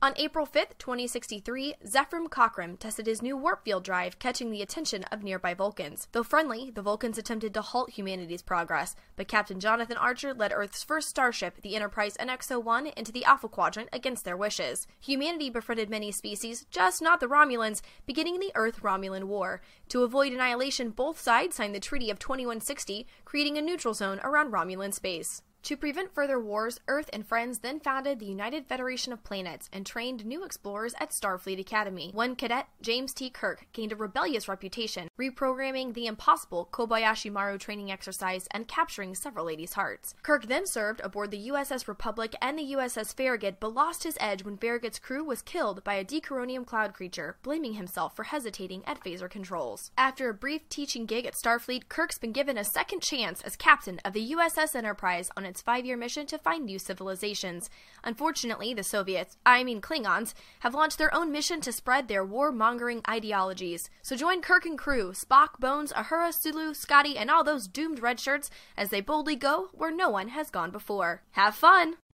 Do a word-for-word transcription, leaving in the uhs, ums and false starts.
On April fifth, twenty sixty-three, Zefram Cochrane tested his new warp field drive, catching the attention of nearby Vulcans. Though friendly, the Vulcans attempted to halt humanity's progress, but Captain Jonathan Archer led Earth's first starship, the Enterprise N X oh one, into the Alpha Quadrant against their wishes. Humanity befriended many species, just not the Romulans, beginning the Earth-Romulan War. To avoid annihilation, both sides signed the Treaty of twenty-one sixty, creating a neutral zone around Romulan space. To prevent further wars, Earth and friends then founded the United Federation of Planets and trained new explorers at Starfleet Academy. One cadet, James T. Kirk, gained a rebellious reputation, reprogramming the impossible Kobayashi Maru training exercise and capturing several ladies' hearts. Kirk then served aboard the U S S Republic and the U S S Farragut, but lost his edge when Farragut's crew was killed by a decoronium cloud creature, blaming himself for hesitating at phaser controls. After a brief teaching gig at Starfleet, Kirk's been given a second chance as captain of the U S S Enterprise on its five-year mission to find new civilizations. Unfortunately, the Soviets, I mean Klingons, have launched their own mission to spread their war-mongering ideologies. So join Kirk and crew, Spock, Bones, Uhura, Sulu, Scotty, and all those doomed redshirts as they boldly go where no one has gone before. Have fun!